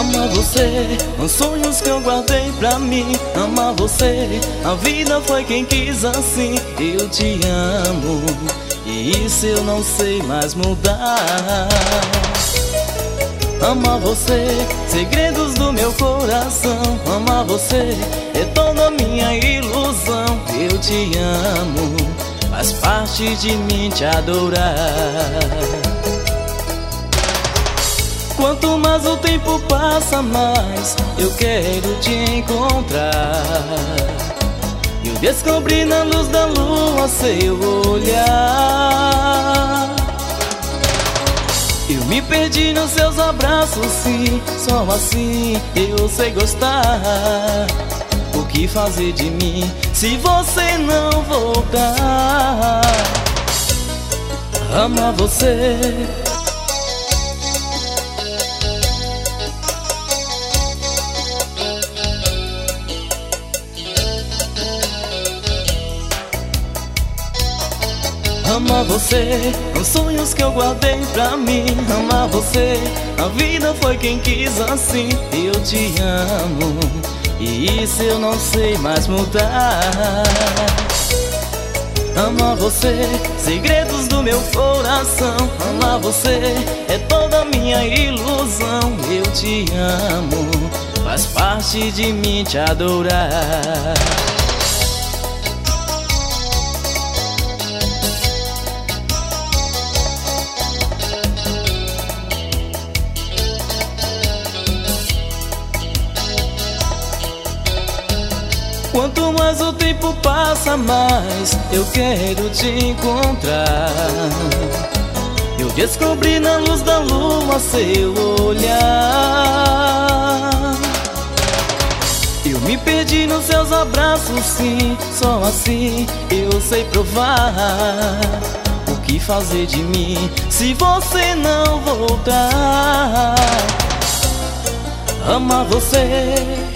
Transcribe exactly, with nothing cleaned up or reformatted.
Amar você, os sonhos que eu guardei pra mim. Amar você, a vida foi quem quis assim. Eu te amo, e isso eu não sei mais mudar. Amar você, segredos do meu coração. Amar você, é toda minha ilusão. Eu te amo, faz parte de mim te adorar. Quanto mais o tempo passa, mais eu quero te encontrar. Eu descobri na luz da lua seu olhar. Eu me perdi nos seus abraços, sim. Só assim eu sei gostar. O que fazer de mim se você não voltar? Amar você, amar você, os sonhos que eu guardei pra mim. Amar você, a vida foi quem quis assim. Eu te amo, e isso eu não sei mais mudar. Amar você, segredos do meu coração. Amar você, é toda minha ilusão. Eu te amo, faz parte de mim te adorar. Quanto mais o tempo passa, mais eu quero te encontrar. Eu descobri na luz da lua seu olhar. Eu me perdi nos seus abraços, sim. Só assim eu sei provar. O que fazer de mim se você não voltar? Amar você,